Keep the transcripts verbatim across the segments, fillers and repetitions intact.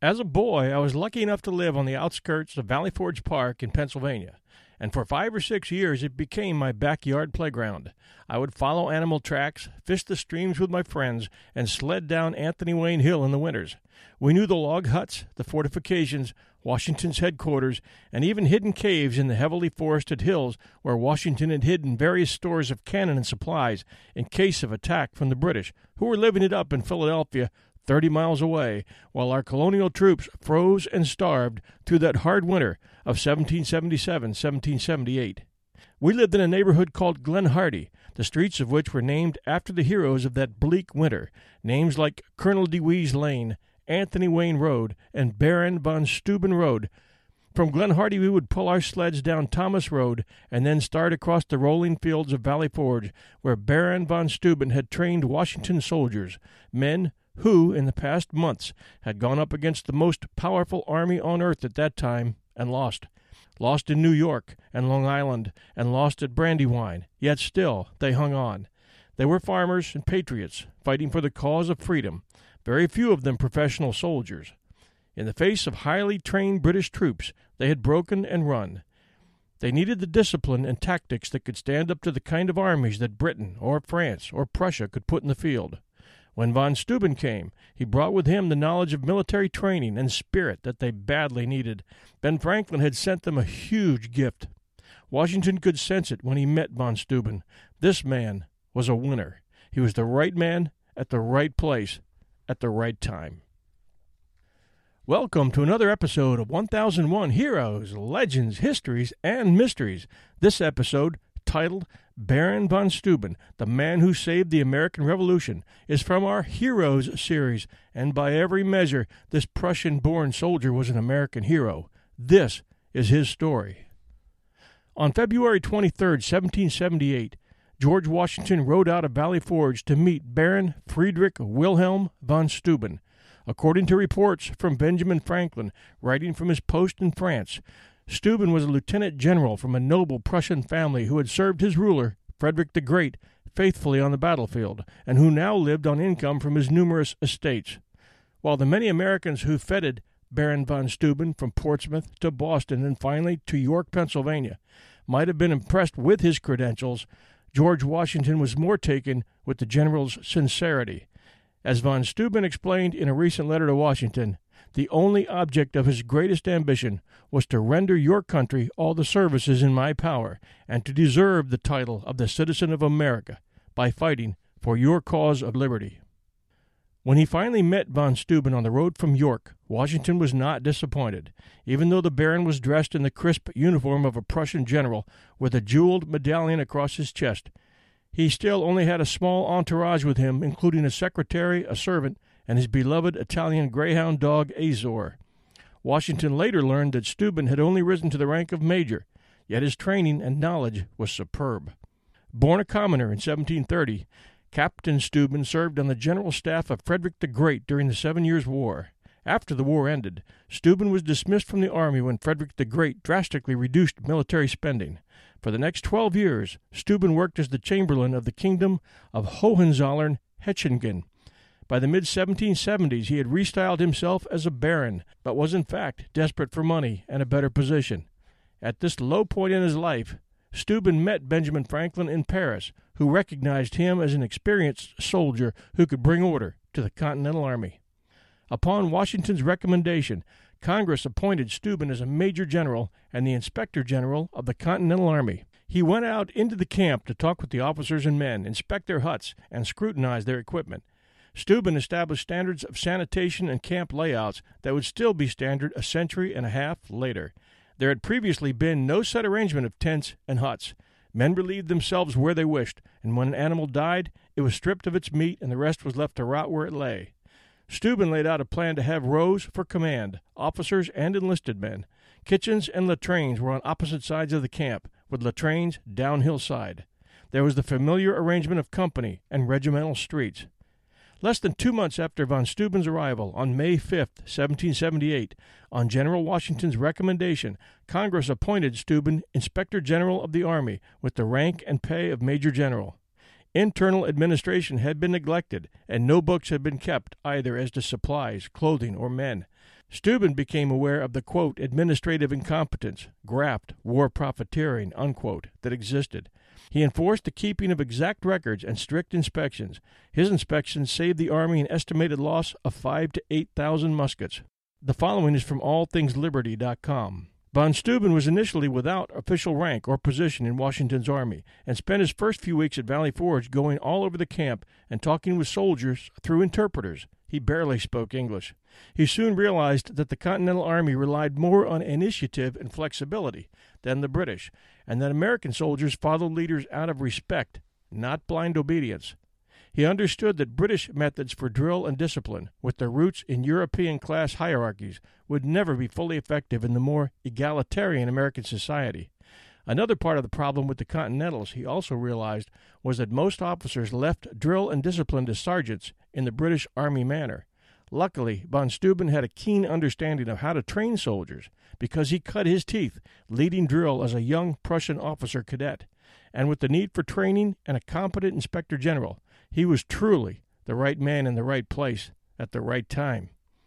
As a boy, I was lucky enough to live on the outskirts of Valley Forge Park in Pennsylvania, and for five or six years it became my backyard playground. I would follow animal tracks, fish the streams with my friends, and sled down Anthony Wayne Hill in the winters. We knew the log huts, the fortifications, Washington's headquarters, and even hidden caves in the heavily forested hills where Washington had hidden various stores of cannon and supplies in case of attack from the British, who were living it up in Philadelphia, thirty miles away, while our colonial troops froze and starved through that hard winter of seventeen seventy-seven seventeen seventy-eight. We lived in a neighborhood called Glen Hardy, the streets of which were named after the heroes of that bleak winter, names like Colonel DeWee's Lane, Anthony Wayne Road, and Baron von Steuben Road. From Glen Hardy we would pull our sleds down Thomas Road and then start across the rolling fields of Valley Forge, where Baron von Steuben had trained Washington soldiers, men who, in the past months, had gone up against the most powerful army on earth at that time and lost. Lost in New York and Long Island and lost at Brandywine, yet still they hung on. They were farmers and patriots, fighting for the cause of freedom, very few of them professional soldiers. In the face of highly trained British troops, they had broken and run. They needed the discipline and tactics that could stand up to the kind of armies that Britain or France or Prussia could put in the field. When von Steuben came, he brought with him the knowledge of military training and spirit that they badly needed. Ben Franklin had sent them a huge gift. Washington could sense it when he met von Steuben. This man was a winner. He was the right man at the right place at the right time. Welcome to another episode of one thousand one Heroes, Legends, Histories, and Mysteries. This episode, titled Baron von Steuben, the Man Who Saved the American Revolution, is from our Heroes series, and by every measure, this Prussian-born soldier was an American hero. This is his story. On February twenty-third, seventeen seventy-eight, George Washington rode out of Valley Forge to meet Baron Friedrich Wilhelm von Steuben. According to reports from Benjamin Franklin, writing from his post in France, Steuben was a lieutenant general from a noble Prussian family who had served his ruler, Frederick the Great, faithfully on the battlefield, and who now lived on income from his numerous estates. While the many Americans who feted Baron von Steuben from Portsmouth to Boston and finally to York, Pennsylvania, might have been impressed with his credentials, George Washington was more taken with the general's sincerity. As von Steuben explained in a recent letter to Washington, the only object of his greatest ambition was to render your country all the services in my power and to deserve the title of the citizen of America by fighting for your cause of liberty. When he finally met von Steuben on the road from York, Washington was not disappointed. Even though the Baron was dressed in the crisp uniform of a Prussian general with a jeweled medallion across his chest, he still only had a small entourage with him, including a secretary, a servant, and his beloved Italian greyhound dog Azor. Washington later learned that Steuben had only risen to the rank of major, yet his training and knowledge was superb. Born a commoner in seventeen thirty, Captain Steuben served on the general staff of Frederick the Great during the Seven Years' War. After the war ended, Steuben was dismissed from the army when Frederick the Great drastically reduced military spending. For the next twelve years, Steuben worked as the chamberlain of the kingdom of Hohenzollern-Hechingen. By the mid seventeen seventies, he had restyled himself as a baron, but was in fact desperate for money and a better position. At this low point in his life, Steuben met Benjamin Franklin in Paris, who recognized him as an experienced soldier who could bring order to the Continental Army. Upon Washington's recommendation, Congress appointed Steuben as a major general and the inspector general of the Continental Army. He went out into the camp to talk with the officers and men, inspect their huts, and scrutinize their equipment. Steuben established standards of sanitation and camp layouts that would still be standard a century and a half later. There had previously been no set arrangement of tents and huts. Men relieved themselves where they wished, and when an animal died, it was stripped of its meat and the rest was left to rot where it lay. Steuben laid out a plan to have rows for command, officers and enlisted men. Kitchens and latrines were on opposite sides of the camp, with latrines downhill side. There was the familiar arrangement of company and regimental streets. Less than two months after von Steuben's arrival, on May fifth, seventeen seventy-eight, on General Washington's recommendation, Congress appointed Steuben Inspector General of the Army with the rank and pay of Major General. Internal administration had been neglected, and no books had been kept either as to supplies, clothing, or men. Steuben became aware of the, quote, administrative incompetence, graft, war profiteering, unquote, that existed. He enforced the keeping of exact records and strict inspections. His inspections saved the Army an estimated loss of five to eight thousand muskets. The following is from all things liberty dot com. Von Steuben was initially without official rank or position in Washington's army, and spent his first few weeks at Valley Forge going all over the camp and talking with soldiers through interpreters. He barely spoke English. He soon realized that the Continental Army relied more on initiative and flexibility than the British, and that American soldiers followed leaders out of respect, not blind obedience. He understood that British methods for drill and discipline, with their roots in European class hierarchies, would never be fully effective in the more egalitarian American society. Another part of the problem with the Continentals, he also realized, was that most officers left drill and discipline to sergeants in the British Army manner. Luckily, von Steuben had a keen understanding of how to train soldiers, because he cut his teeth leading drill as a young Prussian officer cadet. And with the need for training and a competent inspector general, he was truly the right man in the right place at the right time.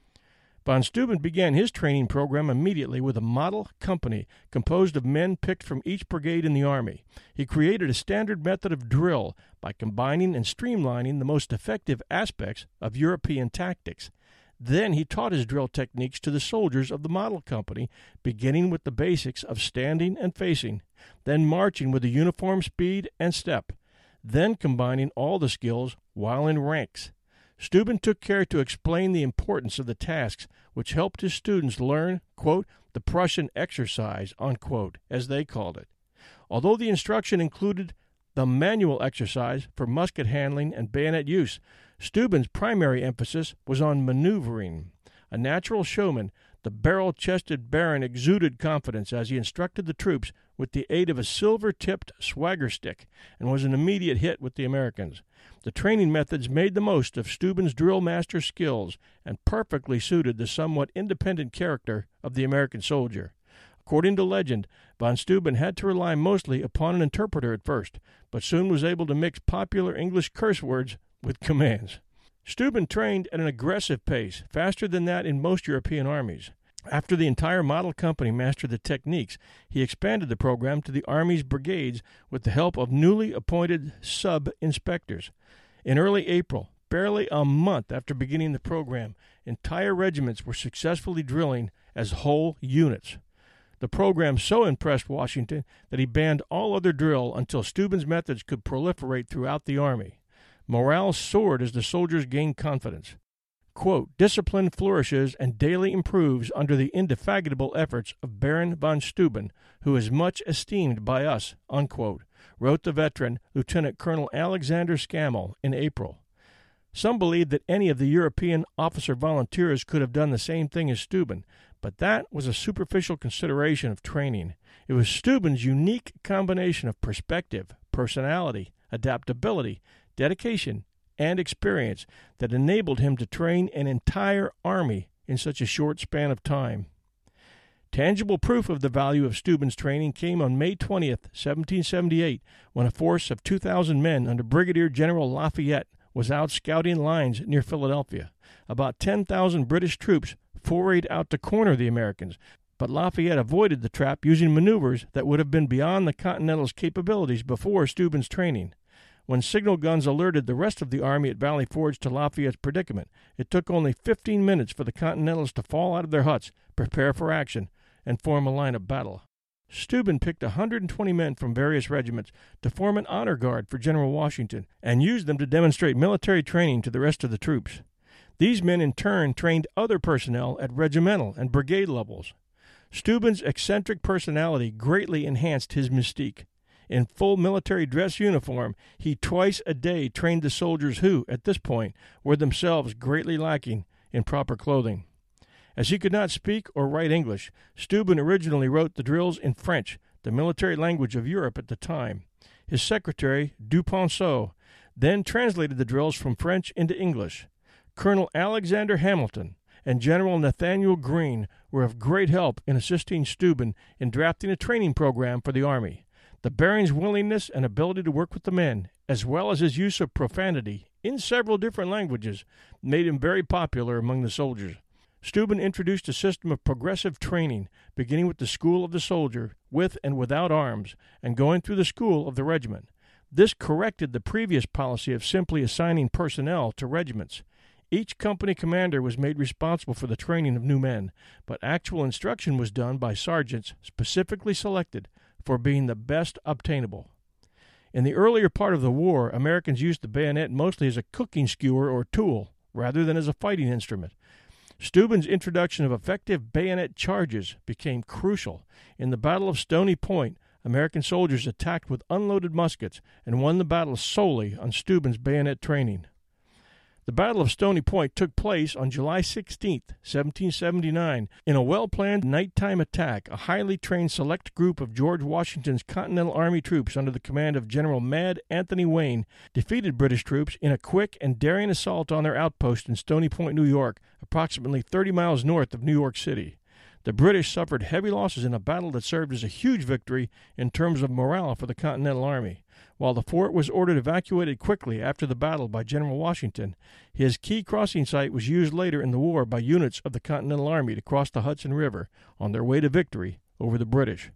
Von Steuben began his training program immediately with a model company composed of men picked from each brigade in the Army. He created a standard method of drill by combining and streamlining the most effective aspects of European tactics. Then he taught his drill techniques to the soldiers of the model company, beginning with the basics of standing and facing, then marching with a uniform speed and step, then combining all the skills while in ranks. Steuben took care to explain the importance of the tasks, which helped his students learn, quote, the Prussian exercise, unquote, as they called it. Although the instruction included the manual exercise for musket handling and bayonet use, Steuben's primary emphasis was on maneuvering. A natural showman, the barrel-chested Baron exuded confidence as he instructed the troops with the aid of a silver-tipped swagger stick, and was an immediate hit with the Americans. The training methods made the most of Steuben's drill master skills and perfectly suited the somewhat independent character of the American soldier. According to legend, von Steuben had to rely mostly upon an interpreter at first, but soon was able to mix popular English curse words with commands. Steuben trained at an aggressive pace, faster than that in most European armies. After the entire model company mastered the techniques, he expanded the program to the Army's brigades with the help of newly appointed sub-inspectors. In early April, barely a month after beginning the program, entire regiments were successfully drilling as whole units. The program so impressed Washington that he banned all other drill until Steuben's methods could proliferate throughout the Army. Morale soared as the soldiers gained confidence. Quote, discipline flourishes and daily improves under the indefatigable efforts of Baron von Steuben, who is much esteemed by us, unquote, wrote the veteran Lieutenant Colonel Alexander Scammell in April. Some believed that any of the European officer volunteers could have done the same thing as Steuben, but that was a superficial consideration of training. It was Steuben's unique combination of perspective, personality, adaptability, dedication, and experience that enabled him to train an entire army in such a short span of time. Tangible proof of the value of Steuben's training came on May twentieth, seventeen seventy-eight, when a force of two thousand men under Brigadier General Lafayette was out scouting lines near Philadelphia. About ten thousand British troops forayed out to corner the Americans, but Lafayette avoided the trap using maneuvers that would have been beyond the Continentals' capabilities before Steuben's training. When signal guns alerted the rest of the Army at Valley Forge to Lafayette's predicament, it took only fifteen minutes for the Continentals to fall out of their huts, prepare for action, and form a line of battle. Steuben picked one hundred twenty men from various regiments to form an honor guard for General Washington and used them to demonstrate military training to the rest of the troops. These men in turn trained other personnel at regimental and brigade levels. Steuben's eccentric personality greatly enhanced his mystique. In full military dress uniform, he twice a day trained the soldiers who, at this point, were themselves greatly lacking in proper clothing. As he could not speak or write English, Steuben originally wrote the drills in French, the military language of Europe at the time. His secretary, Duponceau, then translated the drills from French into English. Colonel Alexander Hamilton and General Nathaniel Greene were of great help in assisting Steuben in drafting a training program for the Army. The Baron's willingness and ability to work with the men, as well as his use of profanity in several different languages, made him very popular among the soldiers. Steuben introduced a system of progressive training, beginning with the school of the soldier, with and without arms, and going through the school of the regiment. This corrected the previous policy of simply assigning personnel to regiments. Each company commander was made responsible for the training of new men, but actual instruction was done by sergeants specifically selected for being the best obtainable. In the earlier part of the war, Americans used the bayonet mostly as a cooking skewer or tool, rather than as a fighting instrument. Steuben's introduction of effective bayonet charges became crucial. In the Battle of Stony Point, American soldiers attacked with unloaded muskets and won the battle solely on Steuben's bayonet training. The Battle of Stony Point took place on July sixteenth, seventeen seventy-nine. In a well-planned nighttime attack, a highly trained select group of George Washington's Continental Army troops under the command of General Mad Anthony Wayne defeated British troops in a quick and daring assault on their outpost in Stony Point, New York, approximately thirty miles north of New York City. The British suffered heavy losses in a battle that served as a huge victory in terms of morale for the Continental Army. While the fort was ordered evacuated quickly after the battle by General Washington, his key crossing site was used later in the war by units of the Continental Army to cross the Hudson River on their way to victory over the British.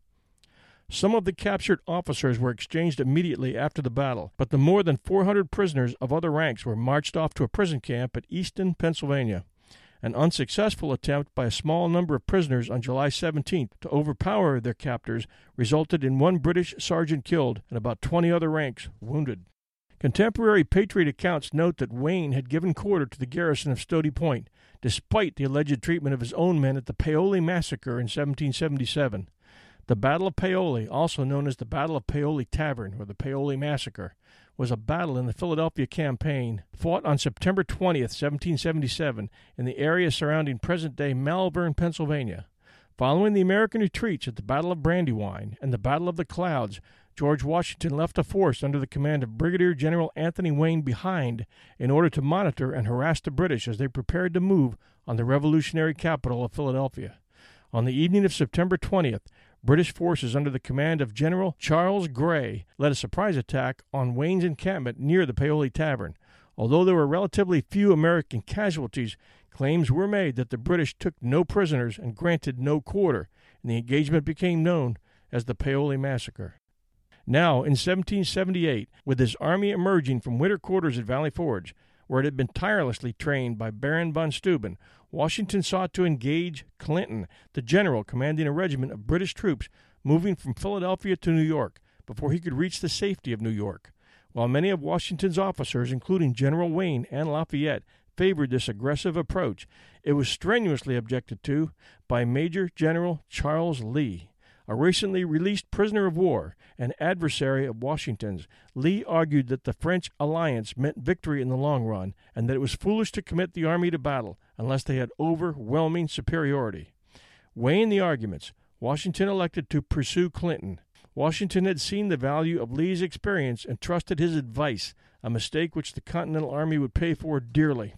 Some of the captured officers were exchanged immediately after the battle, but the more than four hundred prisoners of other ranks were marched off to a prison camp at Easton, Pennsylvania. An unsuccessful attempt by a small number of prisoners on July seventeenth to overpower their captors resulted in one British sergeant killed and about twenty other ranks wounded. Contemporary Patriot accounts note that Wayne had given quarter to the garrison of Stony Point, despite the alleged treatment of his own men at the Paoli Massacre in seventeen seventy-seven. The Battle of Paoli, also known as the Battle of Paoli Tavern or the Paoli Massacre, was a battle in the Philadelphia campaign fought on September twentieth, seventeen seventy-seven, in the area surrounding present-day Malvern, Pennsylvania. Following the American retreats at the Battle of Brandywine and the Battle of the Clouds, George Washington left a force under the command of Brigadier General Anthony Wayne behind in order to monitor and harass the British as they prepared to move on the revolutionary capital of Philadelphia. On the evening of September twentieth, British forces under the command of General Charles Gray led a surprise attack on Wayne's encampment near the Paoli Tavern. Although there were relatively few American casualties, claims were made that the British took no prisoners and granted no quarter, and the engagement became known as the Paoli Massacre. Now, in seventeen seventy-eight, with his army emerging from winter quarters at Valley Forge, where it had been tirelessly trained by Baron von Steuben, Washington sought to engage Clinton, the general commanding a regiment of British troops moving from Philadelphia to New York, before he could reach the safety of New York. While many of Washington's officers, including General Wayne and Lafayette, favored this aggressive approach, it was strenuously objected to by Major General Charles Lee. A recently released prisoner of war, an adversary of Washington's, Lee argued that the French alliance meant victory in the long run, and that it was foolish to commit the army to battle unless they had overwhelming superiority. Weighing the arguments, Washington elected to pursue Clinton. Washington had seen the value of Lee's experience and trusted his advice, a mistake which the Continental Army would pay for dearly.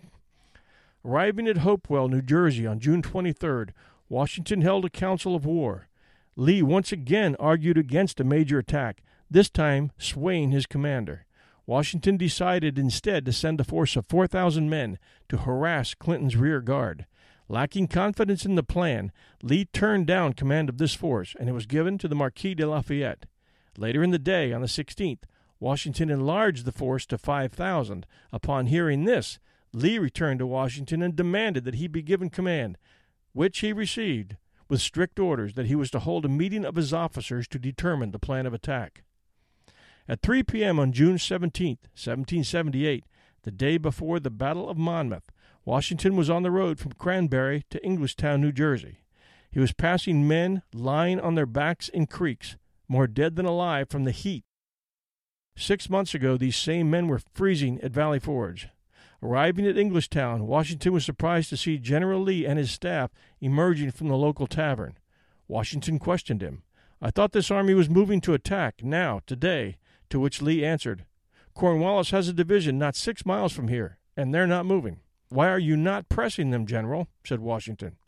Arriving at Hopewell, New Jersey on June twenty-third, Washington held a council of war. Lee once again argued against a major attack, this time swaying his commander. Washington decided instead to send a force of four thousand men to harass Clinton's rear guard. Lacking confidence in the plan, Lee turned down command of this force, and it was given to the Marquis de Lafayette. Later in the day, on the sixteenth, Washington enlarged the force to five thousand. Upon hearing this, Lee returned to Washington and demanded that he be given command, which he received, with strict orders that he was to hold a meeting of his officers to determine the plan of attack. At three p.m. on June seventeenth, seventeen seventy-eight, the day before the Battle of Monmouth, Washington was on the road from Cranberry to Englishtown, New Jersey. He was passing men lying on their backs in creeks, more dead than alive from the heat. Six months ago, these same men were freezing at Valley Forge. Arriving at Englishtown, Washington was surprised to see General Lee and his staff emerging from the local tavern. Washington questioned him. "I thought this army was moving to attack, now, today," to which Lee answered, "Cornwallis has a division not six miles from here, and they're not moving." "Why are you not pressing them, General?" said Washington.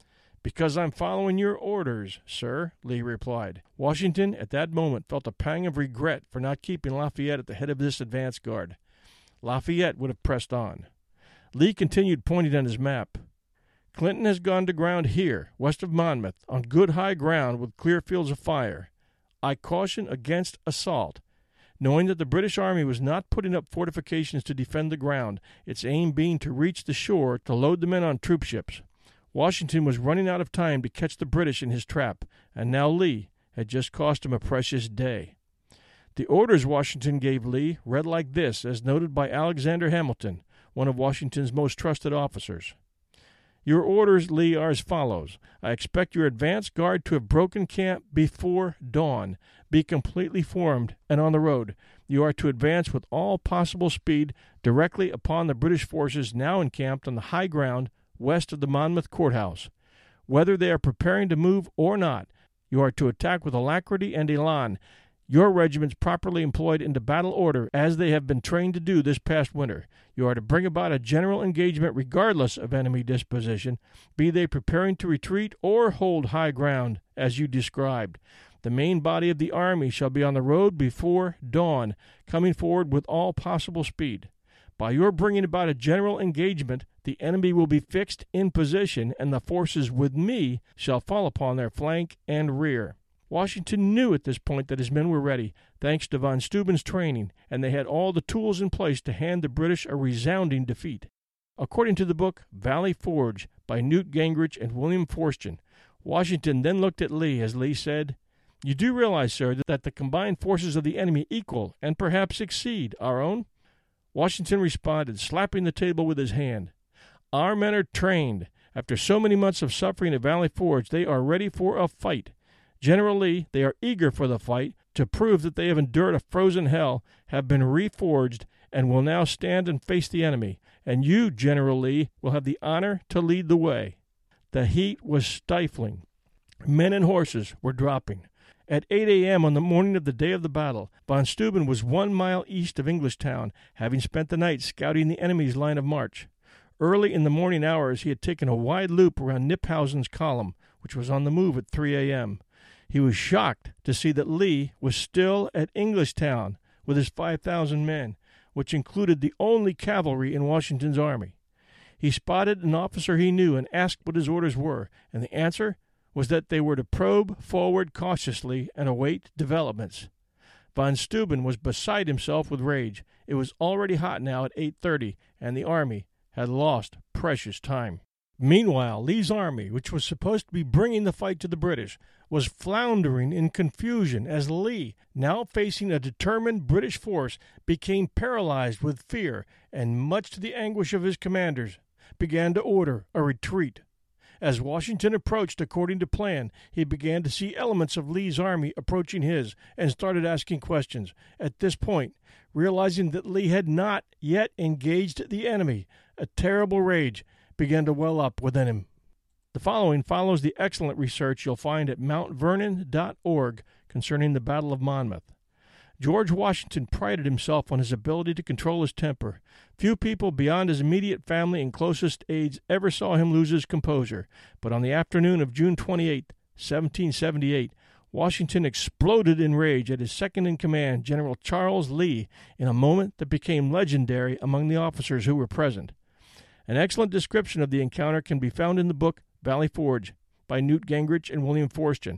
"Because I'm following your orders, sir," Lee replied. Washington at that moment felt a pang of regret for not keeping Lafayette at the head of this advance guard. Lafayette would have pressed on. Lee continued, pointing on his map. "Clinton has gone to ground here, west of Monmouth, on good high ground with clear fields of fire. I caution against assault." Knowing that the British Army was not putting up fortifications to defend the ground, its aim being to reach the shore to load the men on troop ships, Washington was running out of time to catch the British in his trap, and now Lee had just cost him a precious day. The orders Washington gave Lee read like this, as noted by Alexander Hamilton, one of Washington's most trusted officers. "Your orders, Lee, are as follows. I expect your advance guard to have broken camp before dawn, be completely formed, and on the road. You are to advance with all possible speed directly upon the British forces now encamped on the high ground west of the Monmouth Courthouse. Whether they are preparing to move or not, you are to attack with alacrity and elan, your regiments properly employed into battle order, as they have been trained to do this past winter. You are to bring about a general engagement regardless of enemy disposition, be they preparing to retreat or hold high ground, as you described. The main body of the army shall be on the road before dawn, coming forward with all possible speed. By your bringing about a general engagement, the enemy will be fixed in position, and the forces with me shall fall upon their flank and rear." Washington knew at this point that his men were ready, thanks to von Steuben's training, and they had all the tools in place to hand the British a resounding defeat. According to the book Valley Forge by Newt Gingrich and William Forstchen, Washington then looked at Lee as Lee said, "You do realize, sir, that the combined forces of the enemy equal, and perhaps exceed, our own?" Washington responded, slapping the table with his hand, "Our men are trained. After so many months of suffering at Valley Forge, they are ready for a fight. General Lee, they are eager for the fight, to prove that they have endured a frozen hell, have been reforged, and will now stand and face the enemy. And you, General Lee, will have the honor to lead the way." The heat was stifling. Men and horses were dropping. At eight a.m. on the morning of the day of the battle, von Steuben was one mile east of Englishtown, having spent the night scouting the enemy's line of march. Early in the morning hours he had taken a wide loop around Kniphausen's column, which was on the move at three a.m. He was shocked to see that Lee was still at Englishtown with his five thousand men, which included the only cavalry in Washington's army. He spotted an officer he knew and asked what his orders were, and the answer was that they were to probe forward cautiously and await developments. Von Steuben was beside himself with rage. It was already hot now at eight thirty, and the army had lost precious time. Meanwhile, Lee's army, which was supposed to be bringing the fight to the British, was floundering in confusion as Lee, now facing a determined British force, became paralyzed with fear and, much to the anguish of his commanders, began to order a retreat. As Washington approached according to plan, he began to see elements of Lee's army approaching his and started asking questions. At this point, realizing that Lee had not yet engaged the enemy, a terrible rage began to well up within him. The following follows the excellent research you'll find at mount vernon dot org concerning the Battle of Monmouth. George Washington prided himself on his ability to control his temper. Few people beyond his immediate family and closest aides ever saw him lose his composure, but on the afternoon of June twenty-eighth, seventeen seventy-eight, Washington exploded in rage at his second-in-command, General Charles Lee, in a moment that became legendary among the officers who were present. An excellent description of the encounter can be found in the book Valley Forge by Newt Gingrich and William Forstchen.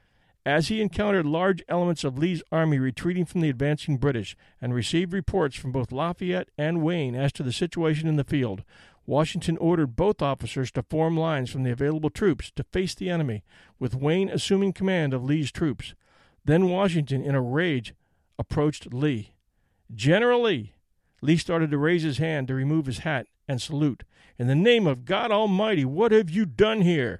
As he encountered large elements of Lee's army retreating from the advancing British and received reports from both Lafayette and Wayne as to the situation in the field, Washington ordered both officers to form lines from the available troops to face the enemy, with Wayne assuming command of Lee's troops. Then Washington, in a rage, approached Lee. "General Lee," Lee started to raise his hand to remove his hat and salute. "In the name of God Almighty, what have you done here?"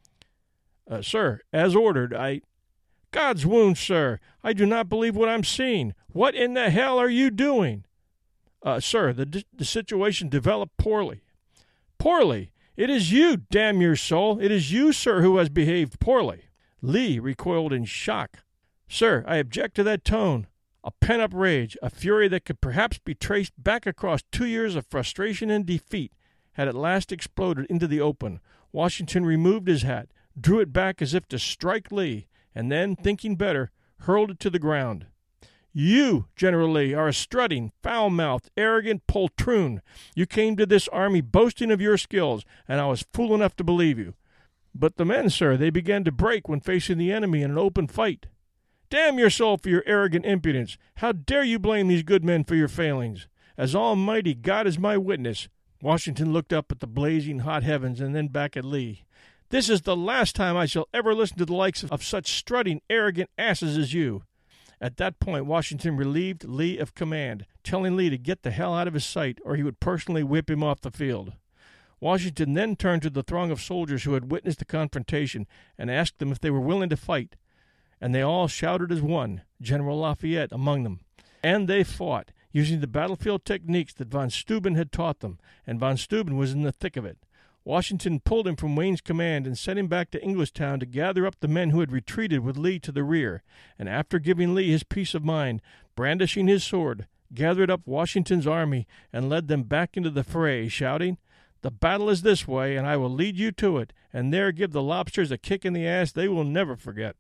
Uh, sir, as ordered, I... God's wounds, sir, I do not believe what I'm seeing. What in the hell are you doing? Uh, sir, the, the situation developed poorly. Poorly? It is you, damn your soul. It is you, sir, who has behaved poorly. Lee recoiled in shock. Sir, I object to that tone. A pent-up rage, a fury that could perhaps be traced back across two years of frustration and defeat, had at last exploded into the open. Washington removed his hat, drew it back as if to strike Lee, and then, thinking better, hurled it to the ground. "You, General Lee, are a strutting, foul-mouthed, arrogant poltroon. You came to this army boasting of your skills, and I was fool enough to believe you. But the men, sir, they began to break when facing the enemy in an open fight. Damn your soul for your arrogant impudence! How dare you blame these good men for your failings? As Almighty God is my witness." Washington looked up at the blazing hot heavens and then back at Lee. "This is the last time I shall ever listen to the likes of, of such strutting, arrogant asses as you." At that point, Washington relieved Lee of command, telling Lee to get the hell out of his sight or he would personally whip him off the field. Washington then turned to the throng of soldiers who had witnessed the confrontation and asked them if they were willing to fight. And they all shouted as one, General Lafayette among them. And they fought, using the battlefield techniques that von Steuben had taught them, and von Steuben was in the thick of it. Washington pulled him from Wayne's command and sent him back to Englishtown to gather up the men who had retreated with Lee to the rear, and after giving Lee his peace of mind, brandishing his sword, gathered up Washington's army and led them back into the fray, shouting, "The battle is this way, and I will lead you to it, and there give the lobsters a kick in the ass they will never forget."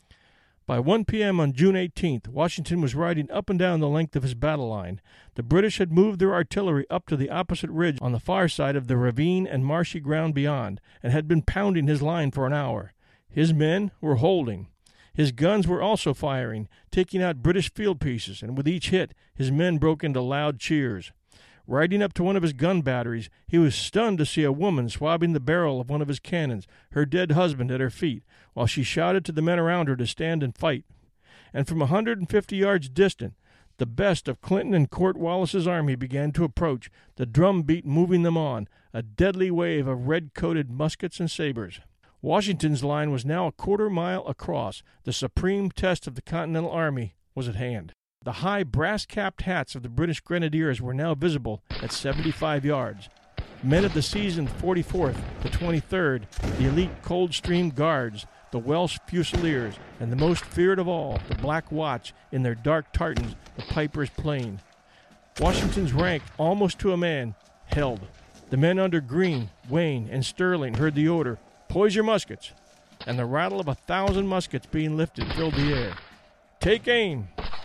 By one p.m. on June eighteenth, Washington was riding up and down the length of his battle line. The British had moved their artillery up to the opposite ridge on the far side of the ravine and marshy ground beyond, and had been pounding his line for an hour. His men were holding. His guns were also firing, taking out British field pieces, and with each hit, his men broke into loud cheers. Riding up to one of his gun batteries, he was stunned to see a woman swabbing the barrel of one of his cannons, her dead husband at her feet, while she shouted to the men around her to stand and fight. And from a hundred and fifty yards distant, the best of Clinton and Cornwallis's army began to approach, the drum beat moving them on, a deadly wave of red-coated muskets and sabers. Washington's line was now a quarter mile across. The supreme test of the Continental Army was at hand. The high brass-capped hats of the British Grenadiers were now visible at seventy-five yards. Men of the seasoned forty-fourth, the twenty-third, the elite Coldstream Guards, the Welsh Fusiliers, and the most feared of all, the Black Watch, in their dark tartans, the Piper's Plane. Washington's rank, almost to a man, held. The men under Greene, Wayne, and Sterling heard the order, "Poise your muskets," and the rattle of a thousand muskets being lifted filled the air. "Take aim!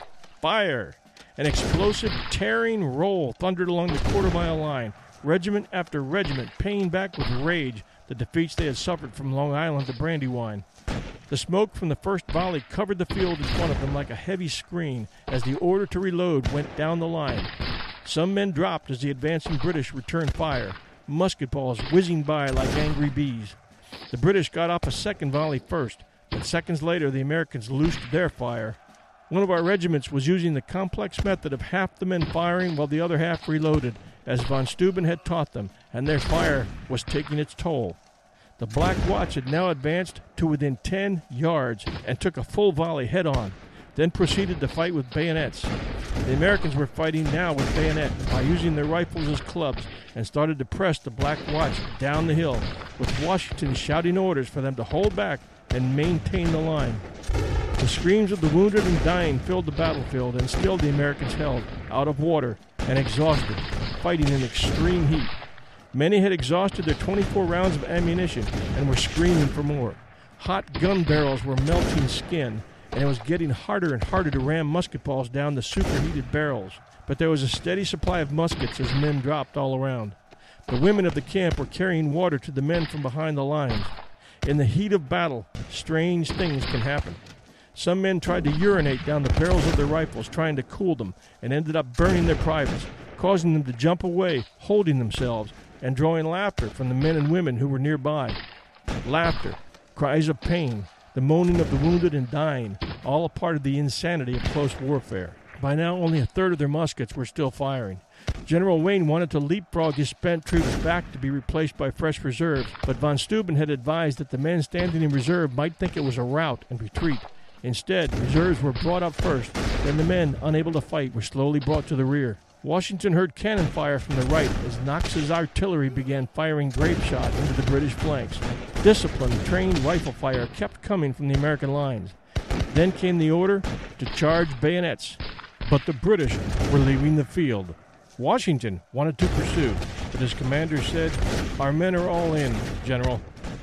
Fire!" An explosive, tearing roll thundered along the quarter-mile line, regiment after regiment paying back with rage the defeats they had suffered from Long Island to Brandywine. The smoke from the first volley covered the field in front of them like a heavy screen as the order to reload went down the line. Some men dropped as the advancing British returned fire, musket balls whizzing by like angry bees. The British got off a second volley first, but seconds later the Americans loosed their fire. One of our regiments was using the complex method of half the men firing while the other half reloaded, as von Steuben had taught them, and their fire was taking its toll. The Black Watch had now advanced to within ten yards and took a full volley head-on, then proceeded to fight with bayonets. The Americans were fighting now with bayonet by using their rifles as clubs and started to press the Black Watch down the hill, with Washington shouting orders for them to hold back and maintain the line. The screams of the wounded and dying filled the battlefield, and still the Americans held, out of water and exhausted, fighting in extreme heat. Many had exhausted their twenty-four rounds of ammunition and were screaming for more. Hot gun barrels were melting skin, and it was getting harder and harder to ram musket balls down the superheated barrels. But there was a steady supply of muskets as men dropped all around. The women of the camp were carrying water to the men from behind the lines. In the heat of battle, strange things can happen. Some men tried to urinate down the barrels of their rifles, trying to cool them, and ended up burning their privates, causing them to jump away, holding themselves, and drawing laughter from the men and women who were nearby. Laughter, cries of pain, the moaning of the wounded and dying, all a part of the insanity of close warfare. By now, only a third of their muskets were still firing. General Wayne wanted to leapfrog his spent troops back to be replaced by fresh reserves, but von Steuben had advised that the men standing in reserve might think it was a rout and retreat. Instead, reserves were brought up first, then the men, unable to fight, were slowly brought to the rear. Washington heard cannon fire from the right as Knox's artillery began firing grape shot into the British flanks. Disciplined, trained rifle fire kept coming from the American lines. Then came the order to charge bayonets, but the British were leaving the field. Washington wanted to pursue, but his commander said, "Our men are all in, General.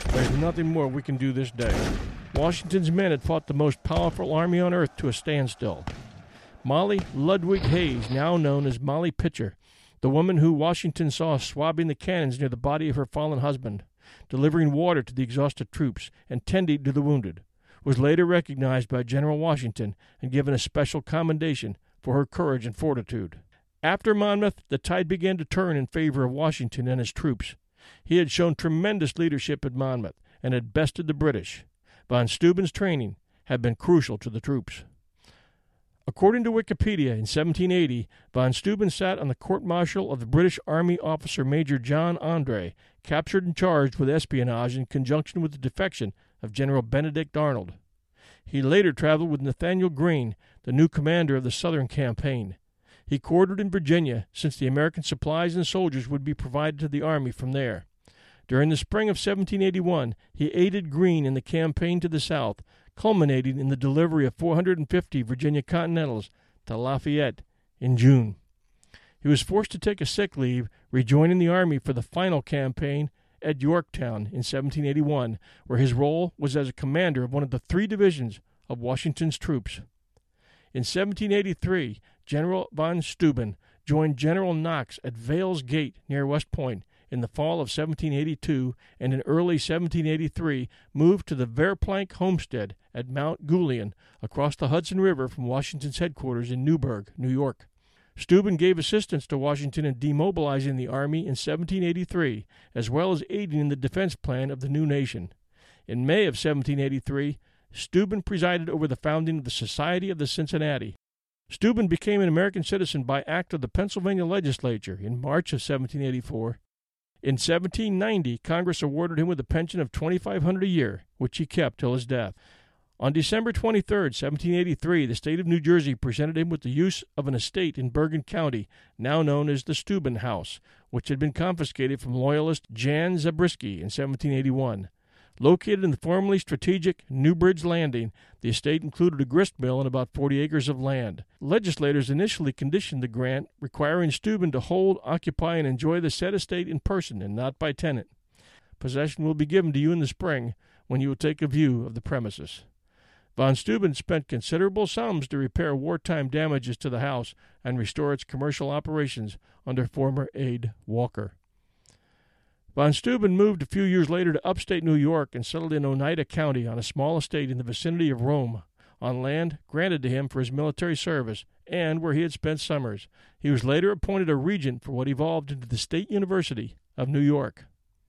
There's nothing more we can do this day. Washington's men had fought the most powerful army on earth to a standstill. Molly Ludwig Hayes, now known as Molly Pitcher, the woman who Washington saw swabbing the cannons near the body of her fallen husband, delivering water to the exhausted troops, and tending to the wounded, was later recognized by General Washington and given a special commendation for her courage and fortitude. After Monmouth, the tide began to turn in favor of Washington and his troops. He had shown tremendous leadership at Monmouth and had bested the British. Von Steuben's training had been crucial to the troops. According to Wikipedia, in seventeen eighty, von Steuben sat on the court-martial of the British Army officer Major John Andre, captured and charged with espionage in conjunction with the defection of General Benedict Arnold. He later traveled with Nathanael Greene, the new commander of the Southern Campaign. He quartered in Virginia, since the American supplies and soldiers would be provided to the Army from there. During the spring of seventeen eighty-one, he aided Greene in the campaign to the south, culminating in the delivery of four hundred fifty Virginia Continentals to Lafayette in June. He was forced to take a sick leave, rejoining the Army for the final campaign at Yorktown in seventeen eighty-one, where his role was as a commander of one of the three divisions of Washington's troops. In seventeen eighty-three, General von Steuben joined General Knox at Vales Gate near West Point in the fall of seventeen eighty-two, and in early seventeen eighty-three moved to the Verplanck homestead at Mount Goulion across the Hudson River from Washington's headquarters in Newburgh, New York. Steuben gave assistance to Washington in demobilizing the Army in seventeen eighty-three, as well as aiding in the defense plan of the new nation. In May of seventeen eighty-three, Steuben presided over the founding of the Society of the Cincinnati. Steuben became an American citizen by act of the Pennsylvania legislature in March of seventeen eighty-four. In seventeen ninety, Congress awarded him with a pension of twenty-five hundred dollars a year, which he kept till his death. On December twenty-third, seventeen eighty-three, the state of New Jersey presented him with the use of an estate in Bergen County, now known as the Steuben House, which had been confiscated from Loyalist Jan Zabriskie in seventeen eighty-one. Located in the formerly strategic Newbridge Landing, the estate included a grist mill and about forty acres of land. Legislators initially conditioned the grant, requiring Steuben to hold, occupy, and enjoy the said estate in person and not by tenant. Possession will be given to you in the spring, when you will take a view of the premises. Von Steuben spent considerable sums to repair wartime damages to the house and restore its commercial operations under former aide Walker. Von Steuben moved a few years later to upstate New York and settled in Oneida County on a small estate in the vicinity of Rome, on land granted to him for his military service and where he had spent summers. He was later appointed a regent for what evolved into the State University of New York.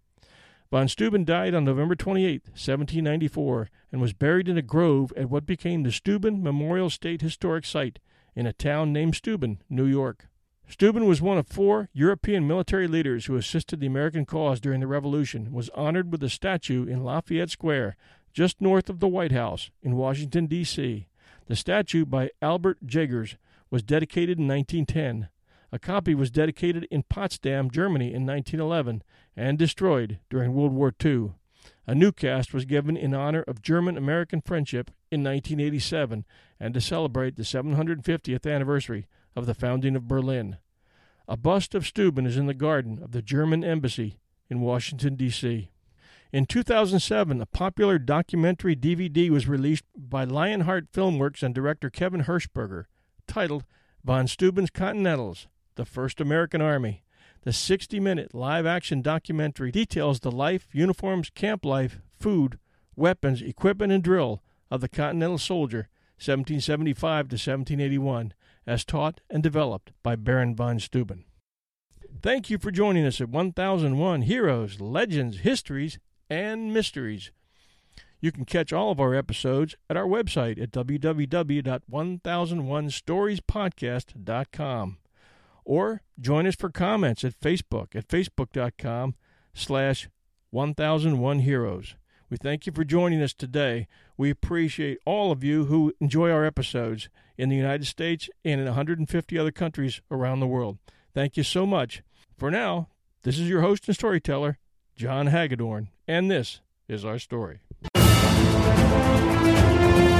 Von Steuben died on November twenty-eighth, seventeen ninety-four, and was buried in a grove at what became the Steuben Memorial State Historic Site in a town named Steuben, New York. Steuben was one of four European military leaders who assisted the American cause during the Revolution and was honored with a statue in Lafayette Square, just north of the White House in Washington, D C The statue, by Albert Jagers, was dedicated in nineteen ten. A copy was dedicated in Potsdam, Germany in nineteen eleven and destroyed during World War Two. A new cast was given in honor of German-American friendship in nineteen eighty-seven and to celebrate the seven hundred fiftieth anniversary of the founding of Berlin. A bust of Steuben is in the garden of the German Embassy in Washington, D C In two thousand seven, a popular documentary D V D was released by Lionheart Filmworks and director Kevin Hirschberger, titled Von Steuben's Continentals, the First American Army. The sixty-minute live-action documentary details the life, uniforms, camp life, food, weapons, equipment, and drill of the Continental soldier, seventeen seventy-five to seventeen eighty-one, as taught and developed by Baron von Steuben. Thank you for joining us at one thousand one Heroes, Legends, Histories, and Mysteries. You can catch all of our episodes at our website at w w w dot one thousand one stories podcast dot com. Or join us for comments at Facebook at facebook dot com slash one thousand one heroes. We thank you for joining us today. We appreciate all of you who enjoy our episodes in the United States and in one hundred fifty other countries around the world. Thank you so much. For now, this is your host and storyteller, John Hagedorn, and this is our story.